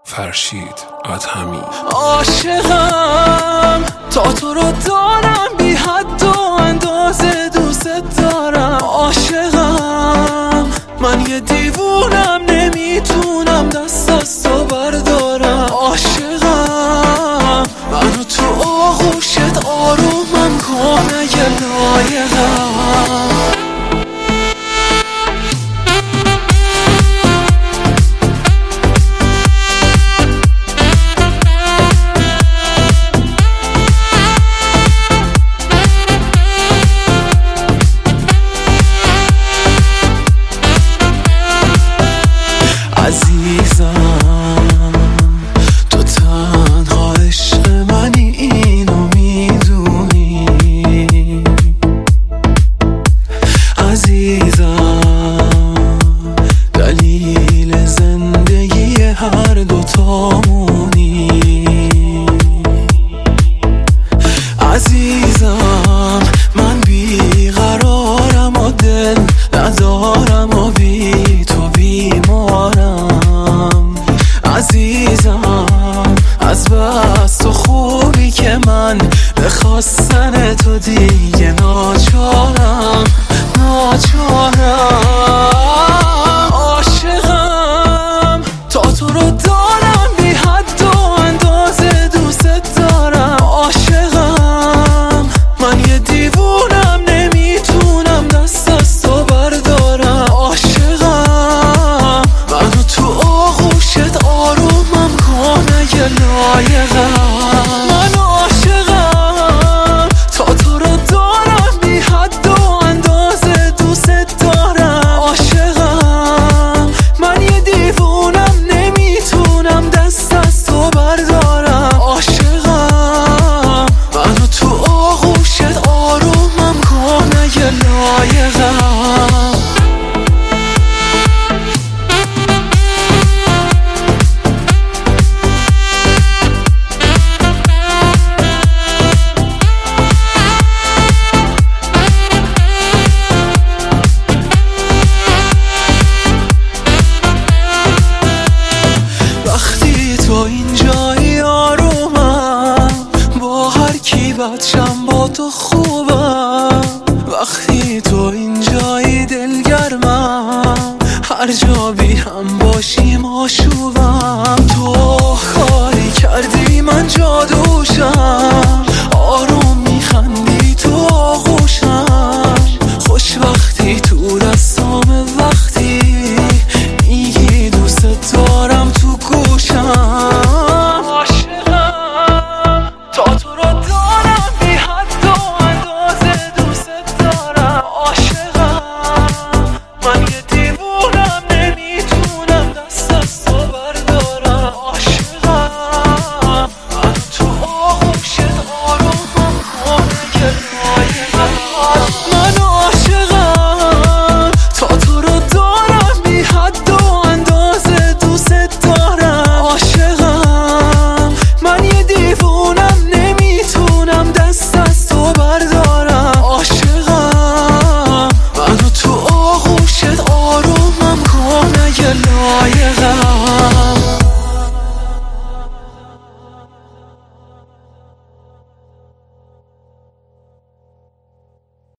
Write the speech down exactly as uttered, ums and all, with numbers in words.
فرشید ادهمی. عاشقم تا تو رو دارم، بی حد و اندازه دوست دارم. عاشقم من یه دیوونم، نمیتونم دست از تو بردارم. عاشقم منو تو آغوشت آرومم کن اگه لایقم. عزیزم تو تنها عشق منی، اینو میدونی. عزیزم دلیل زندگی هر دوتامونی. عزیزم من بیقرارم و دل ندارم و بی تو بیمارم. عزیزم از بس تو خوبی که من به خواستن تو دیگه ناچارم ناچارم. عاشقم تا تو رو دارم،